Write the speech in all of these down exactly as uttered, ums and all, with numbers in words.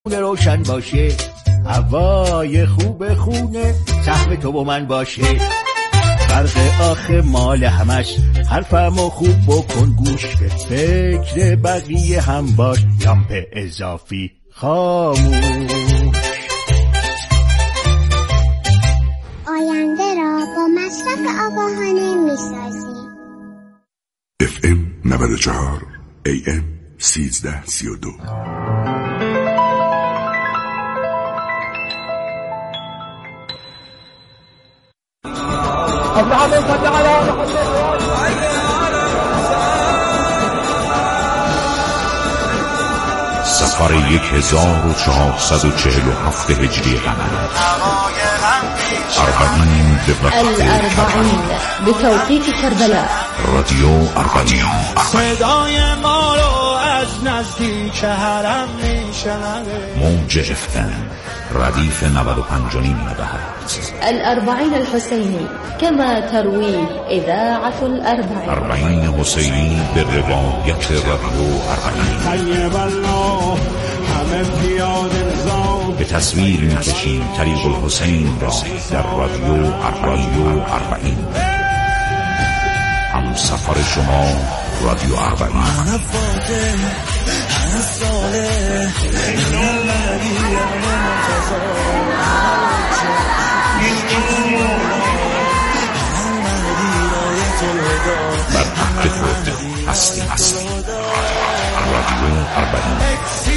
روشن باشه، هوای خوب خونه سهم تو و من باشه. فرق آخه مال همش، حرفمو خوب بکن گوش، به فکر بقیه هم باش، لامپ اضافی خاموش. آینده را با مصرف آگاهانه میسازیم. اف ام نود و چهار ای ام سیزده سی و دو. سفر یک هزار و چهارصد و چهل و هفت هجری قمری، اربعین به وقت الاربعین به توقیت کربلا. رادیو اربعین. صدای ما رو از نزدیک حرم میشنوه. موج اف ام ردیف نود و پنج و نیم مگاهرتز. الاربعین الحسینی كما تروی اذاعة الاربعین. اربعین حسینی به روایت رادیو اربعین. به تصویر میکشیم طریق الحسین را در رادیو اربعین. اربعین هم سفر شما رادیو اربعین. بر عهد خود هستی هستی رادیو اربعین.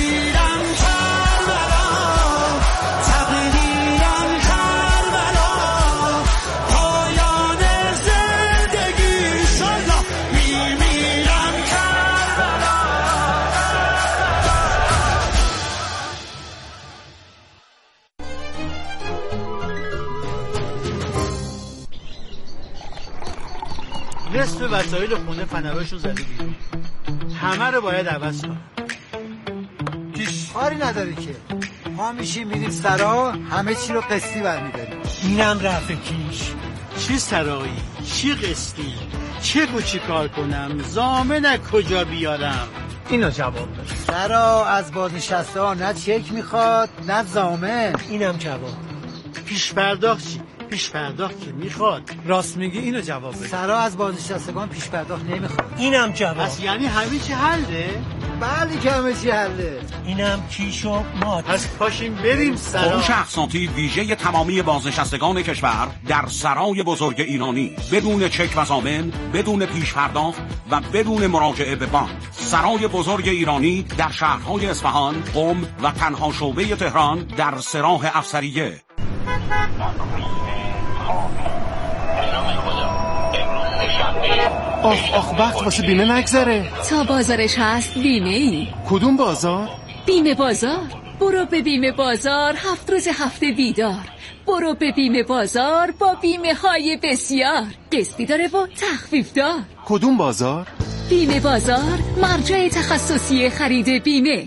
نصف وسایل خونه فنراشون زده بیرون، همه رو باید عوض کنم. پیش کاری نداره که ما میشیم میریم سرا، همه چی رو قسطی برمیداریم. اینم رفع کیش. چی سرایی؟ چی قسطی؟ چه و چی کار کنم؟ ضامن کجا بیارم؟ اینو جواب داد. سرا از بازنشسته ها نه چک میخواد نه ضامن. اینم جواب. پیش پرداخت چی؟ پیش پرداخت که میخواد. راست میگی، اینو جواب بده. سرا از بازنشستگان پیش پرداخت نمیخواد. اینم جواب. پس یعنی همه چی حله؟ بله که همه چی حله. اینم کیش و مات. پس پاشیم بریم سرا. فروش اقساطی ویژه تمامی بازنشستگان کشور در سرای بزرگ ایرانی، بدون چک و ضامن، بدون پیش پرداخت و بدون مراجعه به بانک. سرای بزرگ ایرانی در شهرهای اصفهان، قم و تنها شعبه تهران در سراح افسریه. آخ آخ وقت واسه بیمه نگذره. تا بازارش هست بیمه ای. کدوم بازار؟ بیمه بازار. برو به بیمه بازار، هفت روز هفته بیدار. برو به بیمه بازار با بیمه های بسیار، قسطی داره و تخفیف دار. کدوم بازار؟ بیمه بازار، مرجع تخصصی خرید بیمه.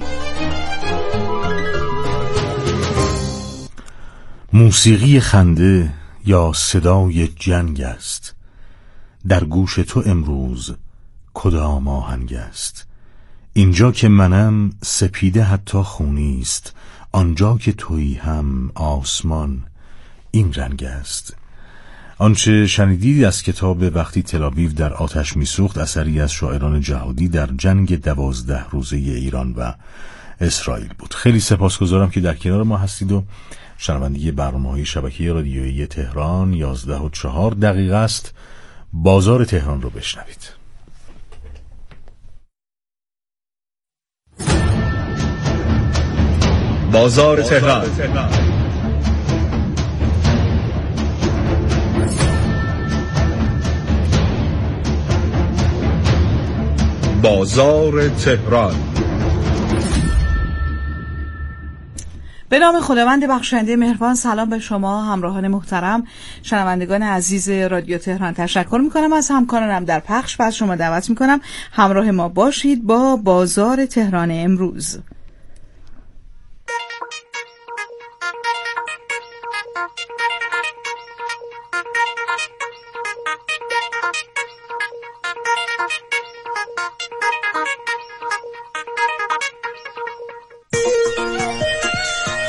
موسیقی خنده یا صدای جنگ است، در گوش تو امروز کدام آهنگ است. اینجا که منم سپیده حتی خونی است، آنجا که تویی هم آسمان این رنگ است. آنچه شنیدید از کتاب وقتی تل‌آویو در آتش می‌سوخت، اثری از شاعران جهادی در جنگ دوازده روزه ایران و اسرائیل بود. خیلی سپاسگزارم که در کنار ما هستید و شنوندگی برنامه‌های شبکه رادیویی تهران. یازده و چهار دقیقه است. بازار تهران رو بشنوید. بازار تهران. بازار تهران. به نام خداوند بخشنده مهربان. سلام به شما همراهان محترم، شنوندگان عزیز رادیو تهران. تشکر میکنم از همکارانم در پخش. پس شما دعوت میکنم همراه ما باشید با بازار تهران امروز.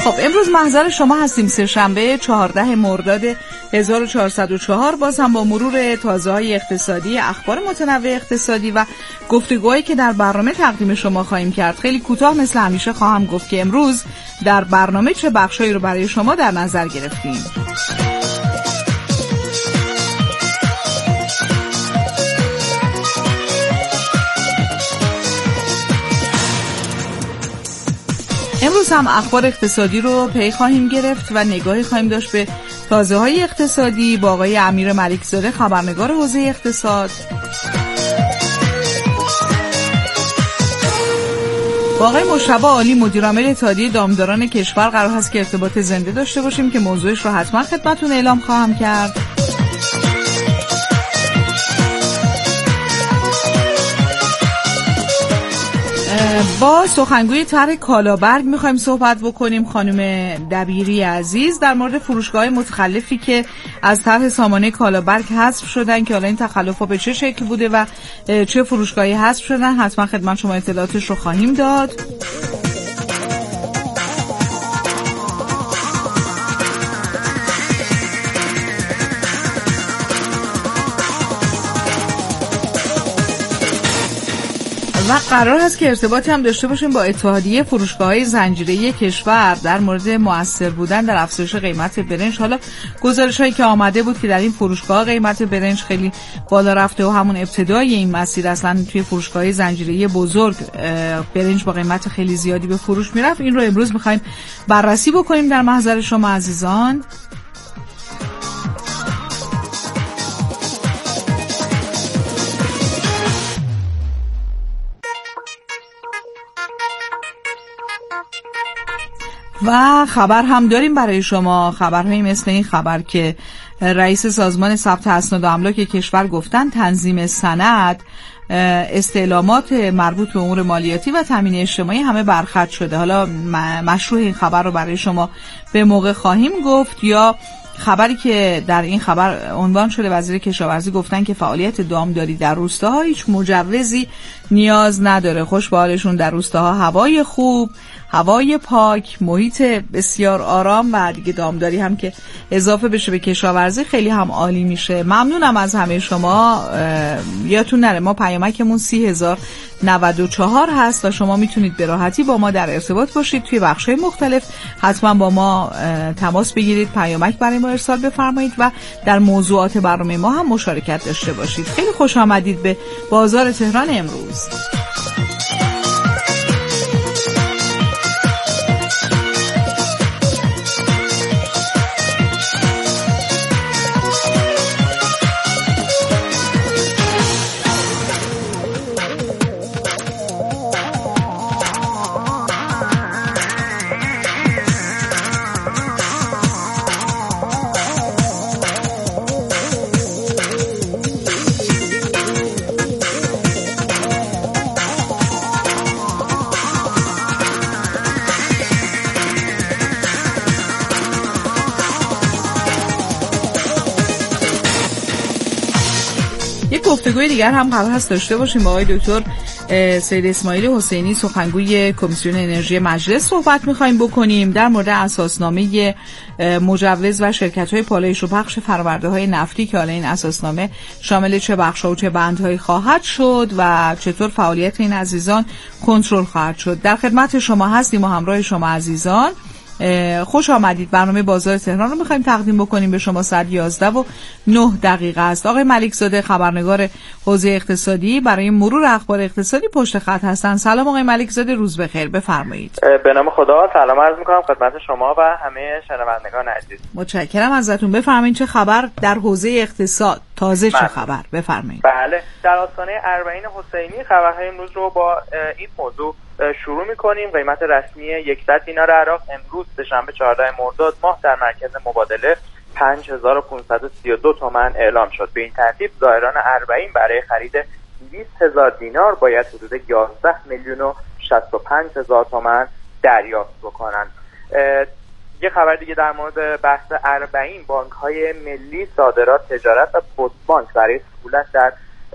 خب امروز محضر شما هستیم، سه‌شنبه چهاردهم مرداد هزار و چهارصد و چهار، باز هم با مرور تازه‌های اقتصادی، اخبار متنوع اقتصادی و گفتگوهایی که در برنامه تقدیم شما خواهیم کرد. خیلی کوتاه مثل همیشه خواهم گفت که امروز در برنامه چه بخشایی رو برای شما در نظر گرفتیم. امروز هم اخبار اقتصادی رو پی خواهیم گرفت و نگاهی خواهیم داشت به تازه‌های اقتصادی با آقای امیر ملک‌زاده، خبرنگار حوزه اقتصاد. با آقای مجتبی عالی، مدیرعامل اتحادیه دامداران کشور قرار هست که ارتباط زنده داشته باشیم که موضوعش رو حتما خدمتتون اعلام خواهم کرد. با سخنگوی طرح کالابرگ میخوایم صحبت بکنیم، خانم دبیری عزیز، در مورد فروشگاه متخلفی که از طرح سامانه کالابرگ حذف شدن که حالا این تخلف‌ها به چه شکل بوده و چه فروشگاهی حذف شدن، حتما خدمت شما اطلاعاتش رو خواهیم داد. و قرار هست که ارتباطی هم داشته باشیم با اتحادیه فروشگاه‌های زنجیره‌ای کشور در مورد مؤثر بودن در افزایش قیمت برنج. حالا گزارش‌هایی که آمده بود که در این فروشگاه قیمت برنج خیلی بالا رفته و همون ابتدای این مسیر اصلا توی فروشگاه‌های زنجیره‌ای بزرگ برنج با قیمت خیلی زیادی به فروش میرفت. این رو امروز می‌خوایم بررسی بکنیم در محضر شما عزیزان. و خبر هم داریم برای شما، خبرهایی مثل این خبر که رئیس سازمان ثبت اسناد و املاک کشور گفتن تنظیم سند، استعلامات مربوط به امور مالیاتی و تامین اجتماعی همه برخط شده. حالا مشروع این خبر رو برای شما به موقع خواهیم گفت. یا خبری که در این خبر عنوان شده، وزیر کشاورزی گفتن که فعالیت دامداری در روستاها هیچ مجوزی نیاز نداره. خوش به حالشون در روستاها، هوای خوب، هوای پاک، محیط بسیار آرام و دیگه دامداری هم که اضافه بشه به کشاورزی خیلی هم عالی میشه. ممنونم از همه شما. یادتون نره ما پیامکمون سی هزار نود و چهار هست و شما میتونید به راحتی با ما در ارتباط باشید توی بخش‌های مختلف. حتما با ما تماس بگیرید، پیامک برای ما ارسال بفرمایید و در موضوعات برنامه ما هم مشارکت داشته باشید. خیلی خوش آمدید به بازار تهران امروز. گفتگوی دیگر هم قرار هست داشته باشیم با آقای دکتر سید اسماعیل حسینی، سخنگوی کمیسیون انرژی مجلس صحبت می‌خوایم بکنیم در مورد اساسنامه مجوز و شرکت‌های پالایش و پخش فرآورده‌های نفتی که حالا این اساسنامه شامل چه بخش‌ها و چه بندهایی خواهد شد و چطور فعالیت این عزیزان کنترل خواهد شد. در خدمت شما هستیم و همراه شما عزیزان. خوش آمدید. برنامه بازار تهران رو می‌خوایم تقدیم بکنیم به شما. ساعت یازده و نه دقیقه است. آقای ملک‌زاده، خبرنگار حوزه اقتصادی، برای مرور اخبار اقتصادی پشت خط هستن. سلام آقای ملک‌زاده، روز بخیر، بفرمایید. به نام خدا سلام عرض می‌کنم خدمت شما و همه شنوندگان عزیز. متشکرم ازتون. بفرمایید چه خبر در حوزه اقتصاد، تازه چه خبر؟ بفرمایید. بله، در آستانه اربعین حسینی خبرهای امروز رو با این موضوع شروع می‌کنیم. قیمت رسمی صد دینار عراق امروز سه‌شنبه چهاردهم مرداد ماه در مرکز مبادله پنج هزار و پانصد و سی و دو تومان اعلام شد. به این ترتیب زائران اربعین برای خرید دویست هزار دینار باید حدود یازده میلیون و شصت و پنج هزار تومان دریافت بکنند. یه خبر دیگه در مورد بحث اربعین، بانک‌های ملی، صادرات، تجارت و پست بانک برای سهولت در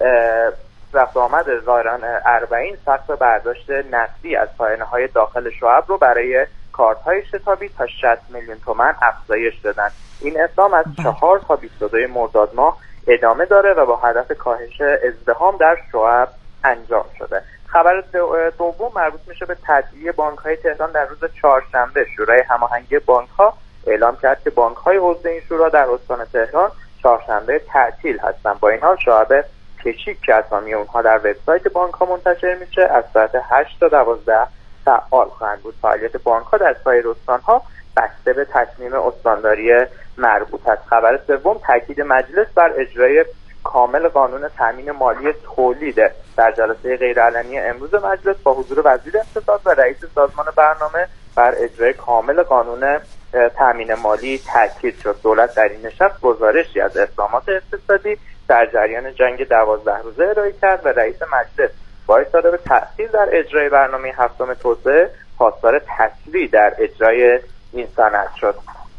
رفت آمد زائران اربعین سقف برداشت نقدی از پایانه‌های داخل شعب رو برای کارت‌های شتابی تا شصت میلیون تومان افزایش دادن. این اقدام از چهار تا بیست و دو مرداد ماه ادامه داره و با هدف کاهش ازدحام در شعب انجام شده. خبر دوم مربوط میشه به تعطیلی بانک‌های تهران. در روز چهارشنبه شورای هماهنگی بانک‌ها اعلام کرد که بانک‌های عضو این شورا در استان تهران چهارشنبه تعطیل هستند. با این حال شعب کشیک که اسامی اونها در وبسایت بانک‌ها منتشر میشه از ساعت هشت تا دوازده فعال خواهند بود. فعالیت بانک‌ها در سایر استان‌ها بسته به تصمیم استانداری مربوط است. خبر سوم تاکید مجلس بر اجرای کامل قانون تامین مالی تولید. در جلسه غیرعلنی امروز مجلس با حضور وزیر اقتصاد و رئیس سازمان برنامه بر اجرای کامل قانون تامین مالی تاکید شد. دولت در این نشست گزارشی از اقدامات اقتصادی در جریان جنگ دوازده روزه ارائه کرد و رئیس مجلس با اشاره به تأخیر در اجرای برنامه هفتم توسعه خواستار تسریع در اجرای این سند شد.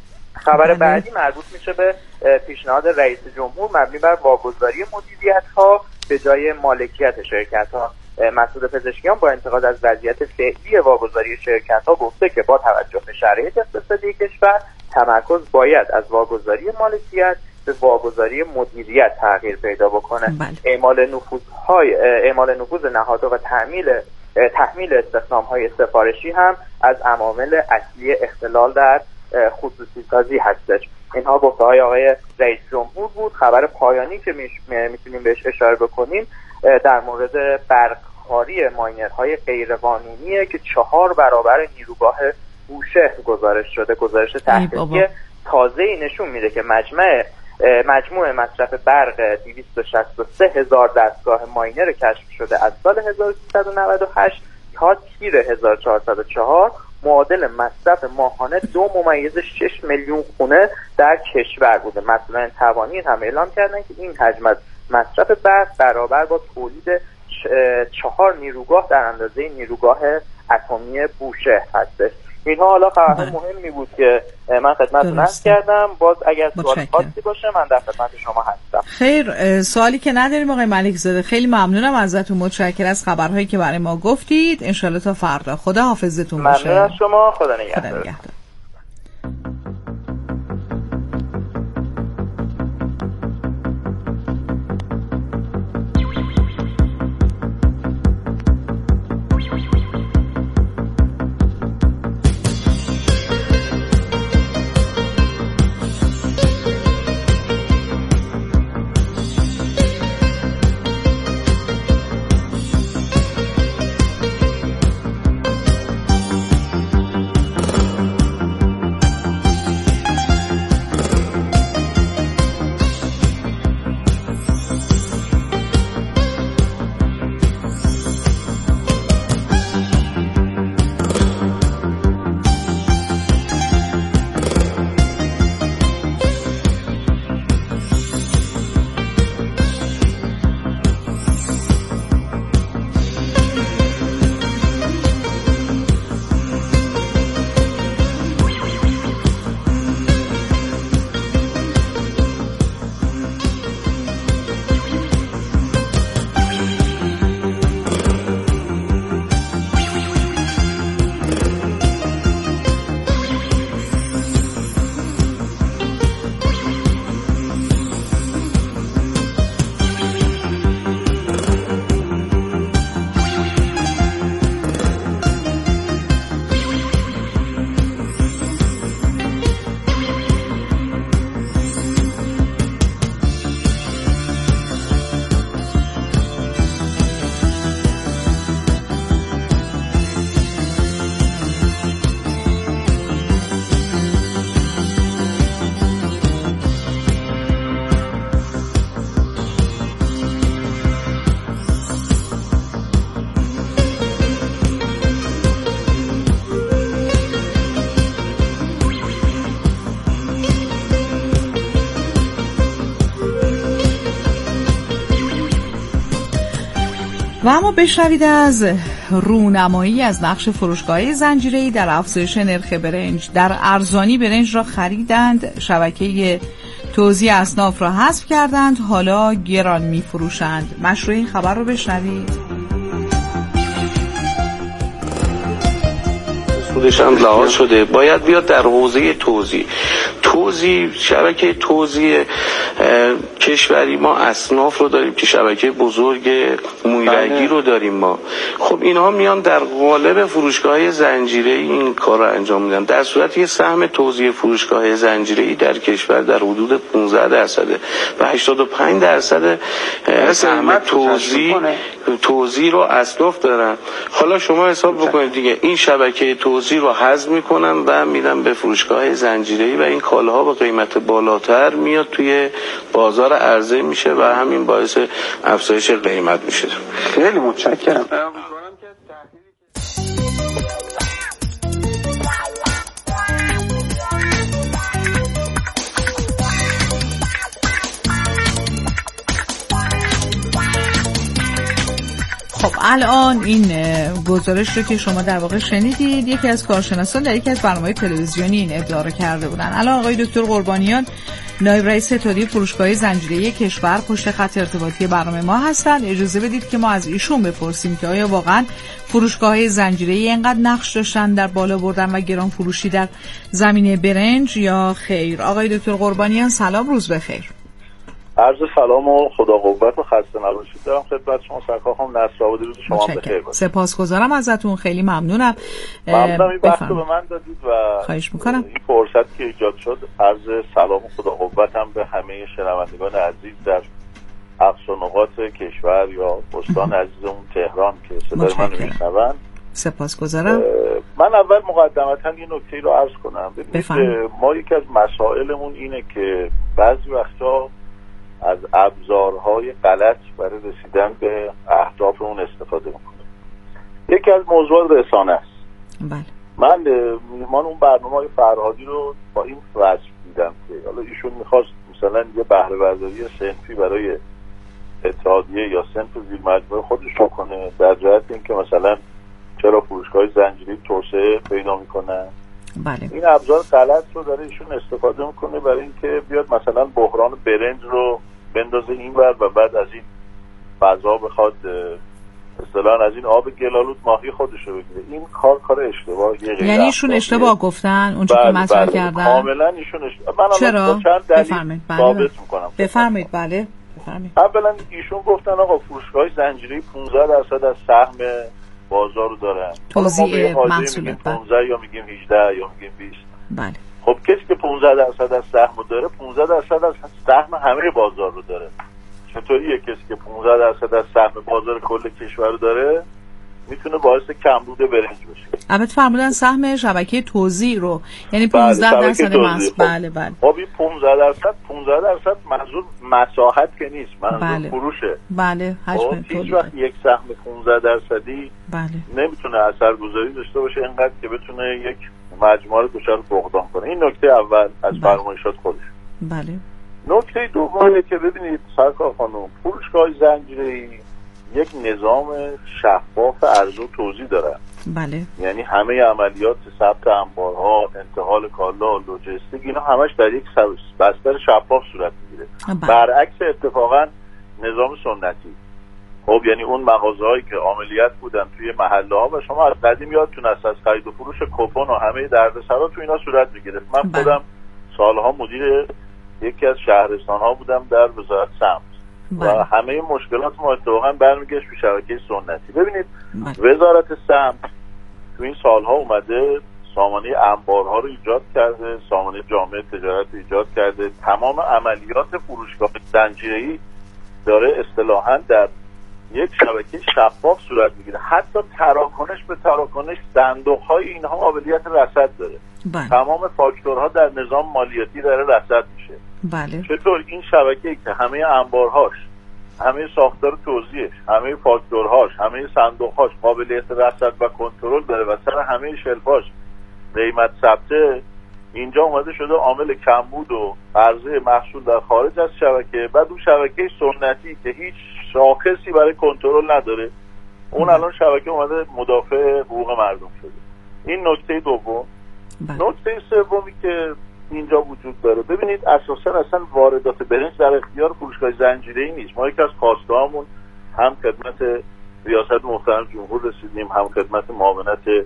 خبر بعدی مربوط میشه به پیشنهاد رئیس جمهور مبنی بر واگذاری مدیریت‌ها به جای مالکیت شرکت‌ها. مسعود پزشکیان با انتقاد از وضعیت فعلی واگذاری شرکت‌ها گفته که با توجه به شرایط اقتصادی کشور تمرکز باید از واگذاری مالکیت به واگذاری مدیریت تغییر پیدا بکنه. بله. اعمال نفوذهای اعمال نفوذ نهادها و تحمیل تحمیل استخدام‌های سفارشی هم از عوامل اصلی اختلال در خصوصی سازی هستش. اینها گفته‌های آقای رئیس جمهور بود. خبر پایانی که میتونیم بهش اشاره بکنیم در مورد برقخواری ماینرهای غیرقانونیه که چهار برابر نیروگاه بوشهر گزارش شده. گزارش تحقیقی تازه‌ای نشون میده که مجمع مجموع مصرف برق دویست و شصت و سه هزار دستگاه ماینر کشف شده از سال هزار و سیصد و نود و هشت تا تیر هزار و چهارصد و چهار معادل مصرف ماهانه دو ممیز شش میلیون خونه در کشور بوده. مسئولان توانین هم اعلام کردن که این حجم از مصرف برق برابر با تولید چهار نیروگاه در اندازه نیروگاه اتمی بوشهر هستش. اینها حالا خبرهای مهمی بود که من خدمتتون عرض کردم. باز اگر سوال خاصی باشه من در خدمت شما هستم. خیر، سوالی که نداریم آقای ملک زاده. خیلی ممنونم ازتون، متشکرم از خبرهایی که برای ما گفتید. انشالله تا فردا. خدا حافظتون باشه. ممنون از شما. خدا نگهدار. خدا نگهدار. و اما بشنوید از رونمایی از نقش فروشگاه زنجیره‌ای در افزایش نرخ برنج. در ارزانی برنج را خریدند، شبکه توزیع اصناف را حذف کردند، حالا گران می‌فروشند. مشروع این خبر رو بشنوید. مطلودش هم لحاظ شده، باید بیاد در حوزه توزیع. توزیع شبکه توزیع کشوری ما اصناف رو داریم که شبکه بزرگ مویرگی رو داریم ما. خب اینها میان در قالب فروشگاه زنجیره‌ای این کار رو انجام میدن، در صورتی که سهم توزیع فروشگاه زنجیره‌ای در کشور در حدود پانزده درصده و هشتاد و پنج درصد سهم توزیع توزیع رو اصناف دارن. حالا شما حساب بکنید دیگه، این شبکه توزیع رو حذف میکنن و میدن به فروشگاه زنجیره‌ای و این کالاها با قیمت بالاتر میاد توی بازار عرضه میشه و همین باعث افزایش قیمت میشه. خیلی متشکرم. خب الان این گزارش رو که شما در واقع شنیدید، یکی از کارشناسان در یکی از برنامه‌های تلویزیونی این ادعا رو کرده بودن. الان آقای دکتر قربانیان نایب رئیس اتحادیه فروشگاه زنجیره‌ای کشور پشت خط ارتباطی برنامه ما هستند. اجازه بدید که ما از ایشون بپرسیم که آیا واقعا فروشگاه‌های زنجیره‌ای اینقدر نقش داشتن در بالا بردن و گران فروشی در زمینه برنج یا خیر؟ آقای دکتر قربانیان سلام، روز بخیر. عرض سلام و خدا قوت و خسته نباشید دارم خدمت شما سرکار خانم نصرآبادی، روز شما بخیر باشه. سپاسگزارم ازتون، خیلی ممنونم. ممنونم این وقت رو به من دادید و خواهش میکنم. این فرصت که ایجاد شد، عرض سلام و خدا قوتم به همه شنوندگان عزیز در اقصا نقاط کشور یا استان عزیزمون تهران که صدای من رو میشنون. سپاسگزارم. من اول مقدمتا یه نکته رو عرض کنم. ببینید ما یکی از مسائلمون اینه که بعضی وقتا از ابزارهای غلط برای رسیدن به اهدافمون استفاده میکنیم. یکی از موضوعات رسانه است. بله. من میهمان اون برنامه‌های فرهادی رو با این وصف دیدم که حالا ایشون میخواست مثلا یه بهره برداری صنفی برای اتحادیه یا صنف زیر مجموعه خودش رو کنه، در جهت اینکه مثلا چرا فروشگاه زنجیره‌ای توسعه پیدا میکنن. بله. این ابزار غلط رو داره ایشون استفاده میکنه برای اینکه بیاد مثلا بحران برنج رو بندازه اینور و بعد از این فضا بخواد اصطلاحاً از این آب گلالود ماهی خودش رو بگیره. این کار کار اشتباهیه. یعنی ایشون اشتباه گفتن اون چیزی که مطرح کردن؟ کاملا ایشون اشتباه. من چرا؟ چند دلیل ثابت میکنم. بفرمایید. بله بفرمایید. اولا ایشون گفتن آقا فروشگاه زنجیره‌ای پانزده درصد از سهم بازار رو دارن. توزیع محصولات پانزده یا میگیم هجده یا میگیم بیست. بله. خب کسی که پانزده درصد از سهم داره پانزده درصد از سهم همه بازار رو داره. چطوریه کسی که پانزده درصد از سهم بازار کل کشور رو داره میتونه باعث کمبود برنج بشه؟ البته فرمودن سهم شبکه توزیع رو، یعنی پانزده درصد محصول. بله بله. خب این پانزده درصد پانزده درصد منظور مساحت که نیست، منظور بله. فروشه. بله. حجم هیچ وقت یک سهم پانزده درصدی بله. نمیتونه اثرگذاری داشته باشه اینقدر که بتونه یک مجموعه رو دچار فقدان کنه. این نکته اول از فرمایشات خودش. بله. نکته دومه که ببینید سرکار خانم، فروشگاه زنجیره‌ای یک نظام شفاف عرضه و توزیع داره. بله. یعنی همه عملیات ثبت انبارها، انتقال کالا، لوجستیک، اینا همش در یک بستر شفاف صورت میگیره. برعکس اتفاقا نظام سنتی. خب یعنی اون مغازه‌هایی که عملیات بودن توی محله‌ها و شما از قدیم یادتون است از خرید و فروش کوپن و همه دردسرا تو اینا صورت میگیره. من بله. خودم سالها مدیر یکی از شهرستان‌ها بودم در وزارت سمت. بله. و همه مشکلات ما اتفاقا برمیگشت به شبکه سنتی. ببینید بله. وزارت سمت تو این سالها اومده سامانه انبارها رو ایجاد کرده، سامانه جامعه تجارت رو ایجاد کرده، تمام عملیات فروشگاه زنجیره‌ای داره اصطلاحاً در یک شبکه شفاف صورت میگیره. حتی تراکنش به تراکنش صندوق‌های اینها قابلیت رصد داره. بله. تمام فاکتورها در نظام مالیاتی داره رصد میشه. بله. چطور این شبکه‌ای که همه انبارهاش، همه ساختار توزیعش، همه فاکتورهاش، همه صندوقهاش قابلیت رصد و کنترل داره و سر همه شلفاش قیمت ثبته، اینجا اومده شده عامل کمبود و عرضه محصول در خارج از شبکه. بعد اون شبکه سنتی که هیچ شاخصی برای کنترل نداره، اون الان شبکه اومده مدافع حقوق مردم شده. این نکته دوم. نکته سومی که اینجا وجود داره، ببینید اساسا اصلا واردات برنج در اختیار فروشگاه زنجیره‌ای نیست. ما یکی از خواسته‌هامون هم خدمت ریاست محترم جمهور رسیدیم، هم خدمت معاونت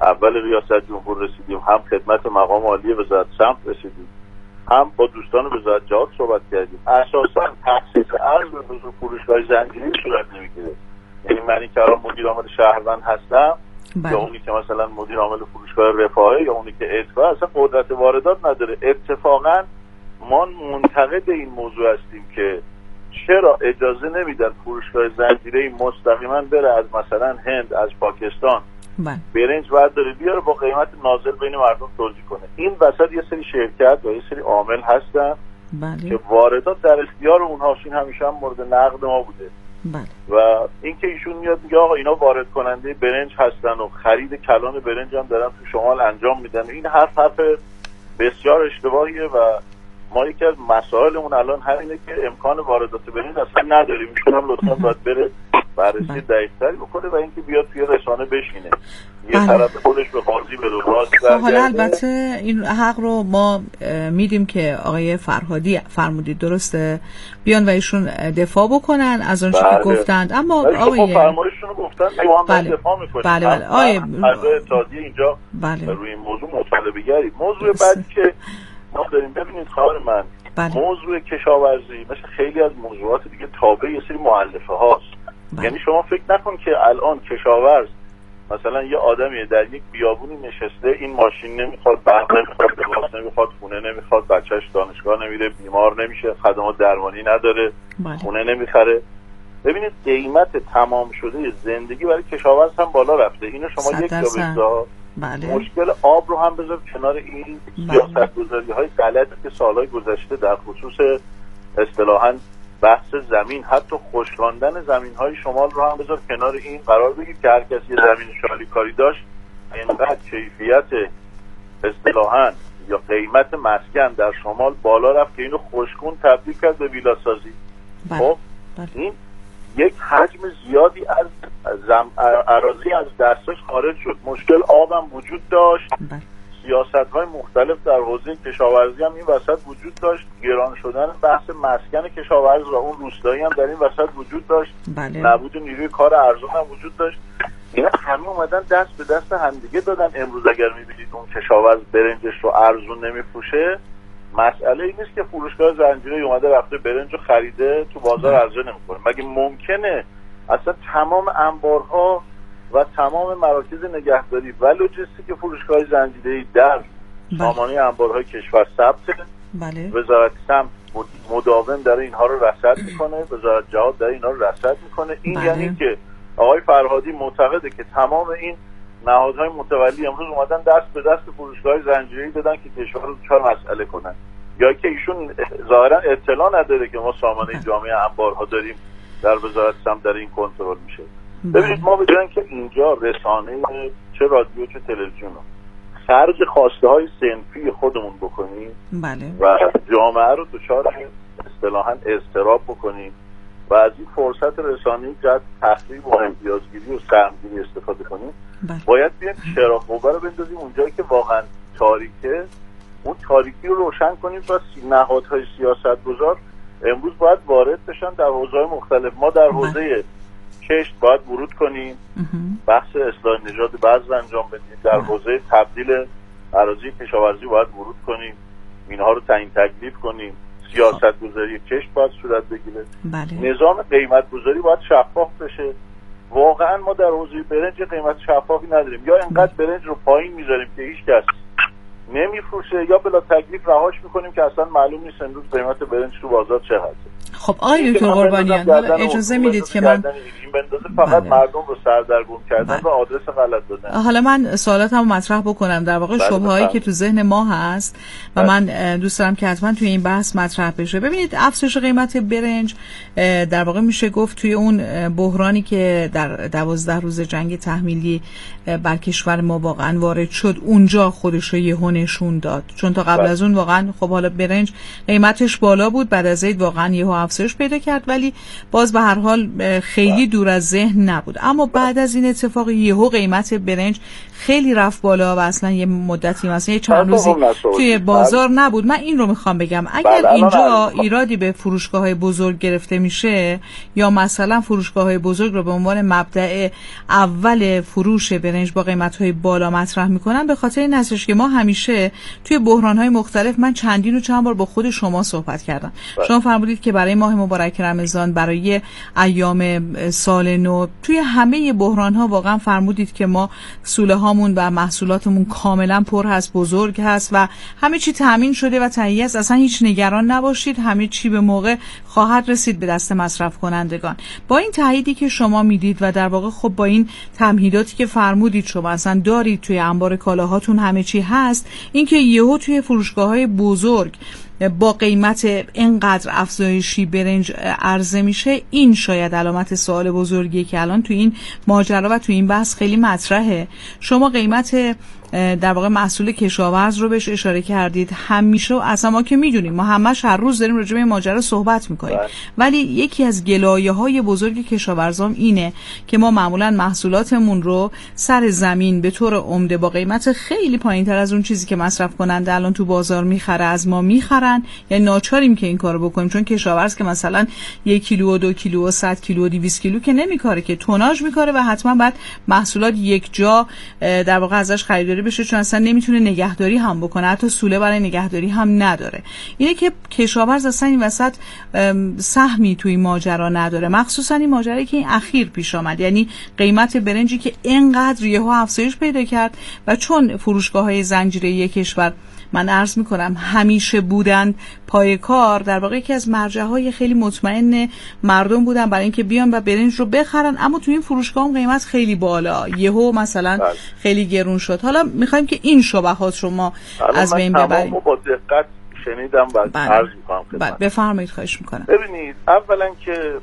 اول ریاست جمهور رسیدیم، هم خدمت مقام عالی وزارت سمت رسیدیم، هم با دوستان وزارت جهاد صحبت کردیم. اساسا تخصیص ارز به وزارت فروشگاه زنجیره‌ای صورت نمیگیره. یعنی منی که الان مدیر عامل شهروند هستم بله. یا اونی که مثلا مدیر عامل فروشگاه رفاهه یا اونی که اتفاق اصلا قدرت واردات نداره. اتفاقا ما منتقد این موضوع هستیم که چرا اجازه نمیدن فروشگاه زنجیره‌ای مستقیما بره از مثلا هند، از پاکستان بله. برنج برداره بیاره با قیمت نازل بین مردم توزیع کنه. این وسط یه سری شرکت و یه سری عامل هستن بله. که واردات در اختیار اونهاش. این همیشه هم مورد نقد ما بوده بله. و اینکه ایشون میاد میگه آقا اینا وارد کننده برنج هستن و خرید کلان برنج هم دارن تو شمال انجام میدن، این حرف حرف بسیار اشتباهیه و ما یکی از مسائلمون الان همینه که امکان واردات برنج اصلا نداریم. ایشون هم لطفا باید بره بررسی دقیق‌تری بکنه و اینکه بیاد توی رسانه بشینه یه بله. طرف خودش به قاضی بده راست برگرده. حالا البته این حق رو ما میدیم که آقای فرهادی فرمودید درسته بیان و ایشون دفاع بکنن از اون چیزی بله. که گفتند، اما آقای فرمایششون رو گفتن ما هم بله. دفاع می‌کنیم. بله بله آقای اتحادیه اینجا بله. روی این موضوع مطالبه گری. موضوع بعدی که ما داریم ببینید خواهر من بله. موضوع کشاورزی مثل خیلی از موضوعات دیگه تابع یه سری مؤلفه هاست بله. یعنی شما فکر نکن که الان کشاورز مثلا یه آدمی در یک بیابونی نشسته، این ماشین نمیخواد، برق نمیخواد، لباس نمیخواد، خونه نمیخواد، بچهش دانشگاه نمیره، بیمار نمیشه، خدمات درمانی نداره بله. خونه نمیخره. ببینید قیمت تمام شده زندگی برای کشاورز هم بالا رفته. اینو شما یک جا بذار بله. مشکل آب رو هم بذار کنار این سیاست‌گذاری های غلطی که سالهای گذشته در خصوص اصطلاحاً بحث زمین، حتی خشکاندن زمین‌های شمال رو هم بذار کنار این، قرار بگیر که هر کسی زمین شالیکاری داشت اینقدر کیفیت اصطلاحاً یا قیمت مسکن در شمال بالا رفت که اینو خشکون تبدیل کرد به ویلاسازی. خب این یک حجم زیادی از زم... اراضی از دستش خارج شد. مشکل آب هم وجود داشت، سیاست‌های مختلف در حوزه کشاورزی هم این وسط وجود داشت، گران شدن بحث مسکن کشاورز و اون روستایی هم در این وسط وجود داشت بله. نبود نیروی کار ارزان هم وجود داشت. اینا همه اومدن دست به دست همدیگه دادن. امروز اگر می‌بینید اون کشاورز برنجش رو ارزون نمی‌فروشه، مسئله این نیست که فروشگاه زنجیره‌ای اومده رفته برنج رو خریده تو بازار عرضه نمی‌کنه. مگه ممکنه اصلا تمام انبارها و تمام مراکز نگهداری و لوجستیک فروشگاه زنجیره‌ای در سامانه انبارهای کشور ثبت بله. وزارت سمت مداوم داره اینها رو رصد میکنه، وزارت جهاد داره اینها رو رصد میکنه. این بله. یعنی که آقای فرهادی معتقده که تمام این نهادهای متولی امروز اومدن دست به دست فروشگاه زنجیره‌ای دادن که کشور رو چهار مسئله کنن، یا که ایشون ظاهرا اطلاع نداره که ما سامانه جامعه انبارها داریم در وزارت سمت در این کنترل میشه. ببینید ما بگیرن که اینجا رسانه چه رادیو چه تلویزیون خرج خواسته های صنفی خودمون بکنیم بله. و جامعه رو دچار اصطلاحاً اضطراب بکنیم و از این فرصت رسانه‌ای جد تخریب و امتیازگیری و سهمگیری استفاده کنیم بله. باید بیایم چراغ قوه رو بندازیم اونجایی که واقعا تاریکه، اون تاریکی رو روشن کنیم و نهادهای سیاستگزار امروز باید وارد بشن در حوزه‌های مختلف. ما در حوزه کشت باید ورود کنیم، بحث اصلاح نژاد بذر انجام بدیم، در حوزه تبدیل اراضی کشاورزی باید ورود کنیم، اینها رو تعیین تکلیف کنیم، سیاست گذاری کشت باید صورت بگیره بله. نظام قیمت گذاری باید شفاف بشه. واقعا ما در حوزه برنج قیمت شفافی نداریم، یا اینقدر برنج رو پایین میذاریم که هیچ کس نمیفروشه، یا بلا تکلیف رهاش میکنیم که اصلا معلوم نیست امروز قیمت برنج تو بازار چقدره. خب آقای دکتر قربانیان حالا اجازه میدید که من فقط مردم رو سردرگم کردن و آدرس غلط دادن. حالا من سوالاتمو مطرح بکنم. در واقع شبههایی که تو ذهن ما هست و من دوست دارم که حتما توی این بحث مطرح بشه. ببینید افزایش قیمت برنج در واقع میشه گفت توی اون بحرانی که در دوازده روز جنگ تحمیلی بر کشور ما واقعا وارد شد اونجا خودش رو یهو نشون داد، چون تا قبل از اون واقعا خب حالا برنج قیمتش بالا بود، بعد از عید واقعا یهو افزایش پیدا کرد ولی باز به هر حال خیلی دور از ذهن نبود. اما بعد از این اتفاق یهو قیمت برنج خیلی رفت بالا و اصلا یه مدتی مثلا یه چند روزی توی بازار نبود. من این رو میخوام بگم اگر اینجا ایرادی به فروشگاه‌های بزرگ گرفته میشه یا مثلا فروشگاه‌های بزرگ رو به عنوان مبدأ اول فروش برنج با قیمت‌های بالا مطرح میکنن، به خاطر این هستش که ما همیشه توی بحران‌های مختلف، من چندین و چند بار با خود شما صحبت کردم، شما فرمودید که برای ماه مبارک رمضان، برای ایام سال نو، توی همه بحران‌ها واقعا فرمودید که ما سوله هامون و محصولاتمون کاملا پر هست، بزرگ هست و همه چی تامین شده و تهیه است، اصلا هیچ نگران نباشید، همه چی به موقع خواهد رسید به دست مصرف کنندگان. با این تاییدی که شما میدید و در واقع خب با این تمهیداتی که فرمودید شما اصلا دارید توی انبار کالاهاتون همه چی هست، اینکه یهو توی فروشگاه‌های بزرگ با قیمت اینقدر افزایشی برنج عرضه میشه، این شاید علامت سوال بزرگیه که الان تو این ماجرا و تو این بحث خیلی مطرحه. شما قیمت در واقع محصول کشاورز رو بهش اشاره کردید، همیشه اصلا ما که میدونیم، ما همش هر روز داریم راجع به این ماجرا صحبت میکنیم، ولی یکی از گلایه‌های بزرگ کشاورزان اینه که ما معمولا محصولاتمون رو سر زمین به طور عمده با قیمت خیلی پایینتر از اون چیزی که مصرف کننده الان تو بازار میخره از ما میخرن، یعنی ناچاریم که این کارو بکنیم، چون کشاورز که مثلا یک کیلو و دو کیلو و صد کیلو و دویست کیلو که نمیکاره، که توناژ میکاره و حتما بعد محصولات یک جا در واقع ازش خریداری بشه، چون اصلا نمیتونه نگهداری هم بکنه، حتی سوله برای نگهداری هم نداره. اینه که کشاورز اصلا این وسط سهمی توی ماجرا نداره، مخصوصا این ماجرایی که این اخیر پیش آمد، یعنی قیمت برنجی که اینقدر یهو افزایش پیدا کرد و چون فروشگاه‌های زنجیره‌ای کشور من عرض میکنم همیشه بودن پای کار، در واقع یکی از مرجع‌های خیلی مطمئن مردم بودن برای اینکه بیان و برنج رو بخرن، اما تو این فروشگاه هم قیمت خیلی بالا، یهو مثلا بله. خیلی گرون شد. حالا میخوایم که این شبهات رو ما از بین ببریم. من با دقت شنیدم و بله. عرض میکنم بله. بفرمایید، خواهش میکنم. ببینید، اولا که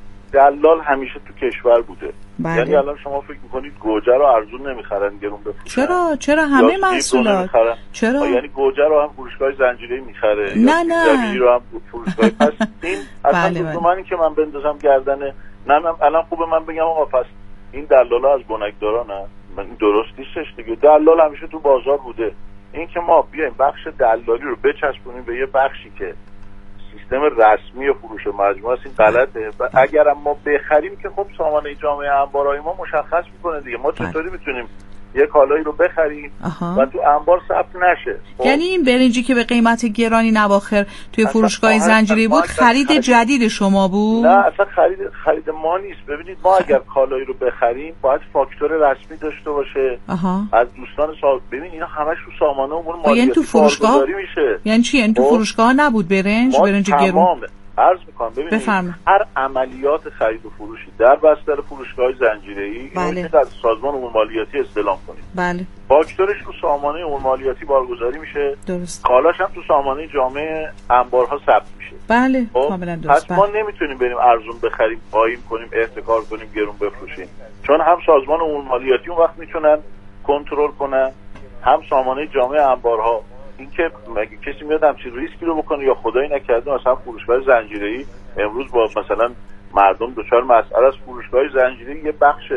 دلال همیشه تو کشور بوده، بله. یعنی الان شما فکر میکنید گوجه رو ارزون نمیخرن گرون بفروشن؟ چرا چرا همه محصولات چرا یعنی گوجه رو هم فروشگاه زنجیره‌ای میخره نه نه رو هم فروشگاه پس این اصلا دشمنی که من بندازم گردنه نه من الان خوبه من بگم آقا پس این دلالا از بنکدارانه، من درست نیستش دیگه. دلال همیشه تو بازار بوده، این که ما بیایم بخش دلالی رو بچسبونیم به یه بخشی که سیستم رسمی فروش مجموعه است، این غلطه. و اگر ما بخریم که خب سامانه جامعه انبارهای ما مشخص میکنه دیگه ما چطوری میتونیم یه کالایی رو بخریم آها. و تو انبار ثبت نشه. یعنی این برنجی که به قیمت گرانی نواخر توی فروشگاه زنجیره‌ای بود خرید, خرید جدید شما بود؟ نه اصلا خرید خرید ما نیست. ببینید ما اگر کالایی رو بخریم باید فاکتور رسمی داشته باشه آها. از دوستان صاحب. ببین اینا همش تو سامانه امور مالیاتی یعنی تو فروشگاه میشه. یعنی چی؟ یعنی تو فروشگاه نبود برنج برنج گرون؟ عرض میکنم ببینید بفرم. هر عملیات خرید و فروشی در بستر فروشگاه زنجیره‌ای بله. اینو از سازمان امور مالیاتی استلام کنید. بله. فاکتورش تو سامانه امور مالیاتی بارگذاری میشه. درست. کالاش هم تو سامانه جامعه انبارها ثبت میشه. بله. کاملا درست. پس ما نمیتونیم بریم ارزون بخریم، قایم کنیم، احتکار کنیم، گرون بفروشیم. چون هم سازمان امور مالیاتی اون وقت میتونن کنترل کنن، هم سامانه جامعه انبارها. این که مگه کسی میاد همچین ریسکی رو بکنه یا خدایی نکرده مثلا فروشگاه زنجیره‌ای امروز با مثلا مردم دچار مسئله از فروشگاه زنجیره‌ای یه بخش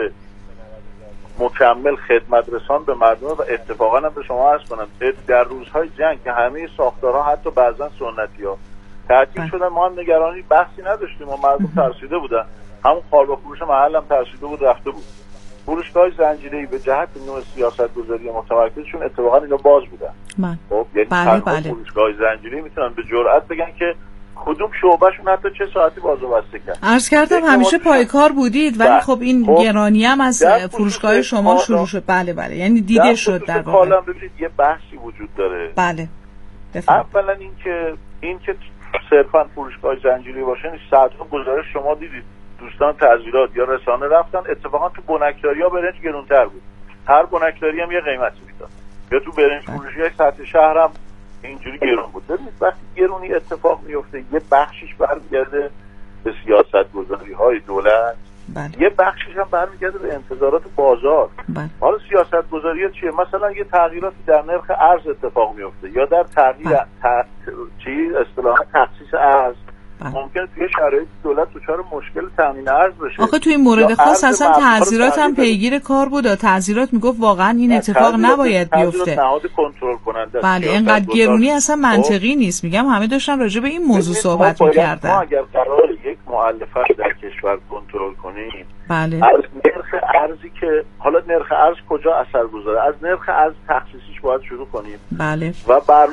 مکمل خدمت رسان به مردم و اتفاقا هم به شما عرض کنم در روزهای جنگ که همه ساختارها حتی بعضا سنتی‌ها تعطیل شدن، ما هم نگرانی بحثی نداشتیم و مردم ترسیده بودن، همون خار و فروش محل هم ترسیده بود رفته بود. فروشگاه زنجیره‌ای به جهت نوع سیاست‌گذاری متمرکزشون اتفاقا اینا باز بودن. من. خب یعنی بله بله. فروشگاه زنجیره‌ای میتونن به جرئت بگن که کدوم شعبهشون حتی چه ساعتی باز و بسته کرد. عرض کردم همیشه پایکار بودید ولی خب این خب گرانی هم از فروشگاه شما شروع شد. بله بله یعنی دیده شد در واقع. حالا ببینید یه بحثی وجود داره. بله. اولا این که این که صرفا فروشگاه زنجیره‌ای باشه، ساعت‌ها گزارش شما دیدید دوستان تعزیرات یا رسانه رفتن اتفاقا تو بنکداری‌ها برنج گرونتر بود، هر بنکداری هم یه قیمتی میداد، یا تو برنج فروشی‌های سطح شهر هم اینجوری گرون بود. ببینید وقتی گرونی اتفاق میفته یه بخشیش برمیگرده به سیاست‌گذاری‌های دولت، بله. یه بخشیش هم برمیگرده به انتظارات بازار. بله. حالا سیاست‌گذاری چیه؟ مثلا یه تغییراتی در نرخ ارز اتفاق میفته یا در تغییر ت... چی اصطلاحاً تخصیص ارز ممکنه توی شرایط دولت دچار مشکل تامین ارز بشه. آخه توی این مورد خاص اصلا تعذیرات هم پیگیر کار بود. تعذیرات میگفت واقعا این اتفاق نباید بیفته. نهاد کنترل کننده. بله اینقدر گرونی اصلا منطقی نیست. میگم همه داشتن راجع به این موضوع صحبت می‌کردن. ما اگر قرار یک مؤلفه در کشور کنترل کنیم، بله. از نرخ ارزی که حالا نرخ ارز کجا اثر گذاره، از نرخ ارز تخصیصیش باید شروع کنیم. بله. و بر